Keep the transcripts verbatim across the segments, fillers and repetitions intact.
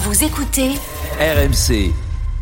Vous écoutez R M C.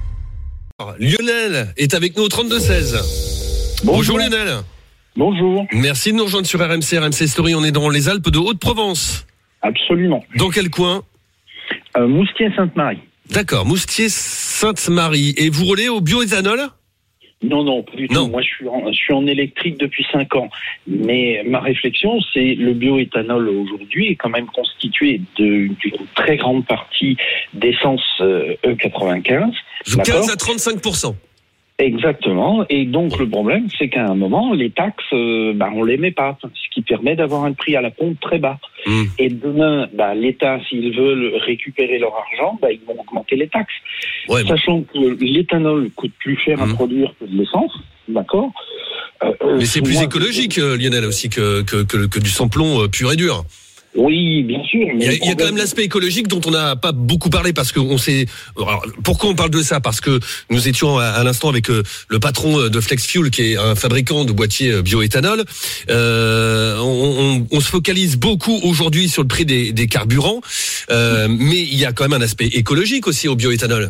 Lionel est avec nous au trente-deux seize. Bonjour. Bonjour Lionel. Bonjour. Merci de nous rejoindre sur R M C, R M C Story. On est dans les Alpes de Haute-Provence. Absolument. Dans quel coin ? euh, Moustier-Sainte-Marie. D'accord, Moustier-Sainte-Marie. Et vous roulez au bioéthanol ? Non, non, pas du tout. Non. Moi, je suis, en, je suis en électrique depuis cinq ans. Mais ma réflexion, c'est le bioéthanol aujourd'hui est quand même constitué de, d'une très grande partie d'essence euh, E quatre-vingt-quinze. De quinze à trente-cinq pour cent. Exactement. Et donc, le problème, c'est qu'à un moment, les taxes, euh, bah, on les met pas. Ce qui permet d'avoir un prix à la pompe très bas. Mmh. Et demain, bah, l'État, s'ils veulent récupérer leur argent, bah, ils vont augmenter les taxes. Ouais, Sachant bon. que l'éthanol coûte plus cher mmh. à produire que de l'essence, d'accord ? euh, Mais c'est plus écologique, euh, Lionel, aussi, que, que, que, que du sans-plomb euh, pur et dur. Oui, bien sûr. Il y, a, il y a quand même l'aspect écologique dont on n'a pas beaucoup parlé parce que on sait. Alors, pourquoi on parle de ça ? Parce que nous étions à, à l'instant avec euh, le patron de Flex Fuel, qui est un fabricant de boîtiers bioéthanol. Euh, on, on, on se focalise beaucoup aujourd'hui sur le prix des, des carburants, euh, mais il y a quand même un aspect écologique aussi au bioéthanol.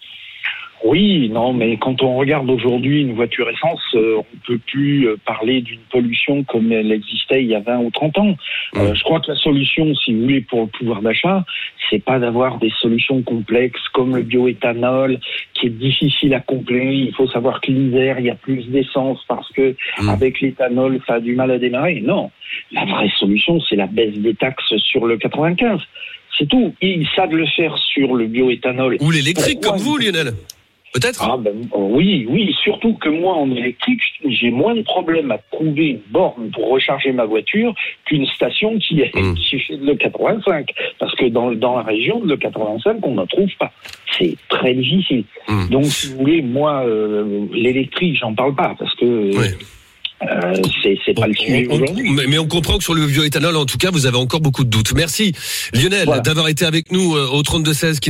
Oui, non, mais quand on regarde aujourd'hui une voiture essence, euh, on peut plus euh, parler d'une pollution comme elle existait il y a vingt ou trente ans. Euh, je crois que la solution, si vous voulez, pour le pouvoir d'achat, c'est pas d'avoir des solutions complexes comme le bioéthanol, qui est difficile à combler. Il faut savoir que l'hiver, il y a plus d'essence parce que mmh. avec l'éthanol, ça a du mal à démarrer. Non, la vraie solution, c'est la baisse des taxes sur le quatre-vingt-quinze. C'est tout. Ils savent le faire sur le bioéthanol. Ou l'électrique, Pourquoi comme vous, Lionel. Peut-être ah ben, Oui, oui, surtout que moi, en électrique, j'ai moins de problèmes à trouver une borne pour recharger ma voiture qu'une station qui, est, mmh. qui fait de l'E quatre-vingt-cinq. Parce que dans, dans la région de l'E quatre-vingt-cinq, on n'en trouve pas. C'est très difficile. Mmh. Donc, si vous voulez, moi, euh, l'électrique, j'en parle pas, parce que... Oui. Euh, c'est, c'est bon, pas le sujet on, aujourd'hui. Mais, mais on comprend que sur le bioéthanol, en tout cas, vous avez encore beaucoup de doutes. Merci Lionel voilà. d'avoir été avec nous euh, au trente-deux seize.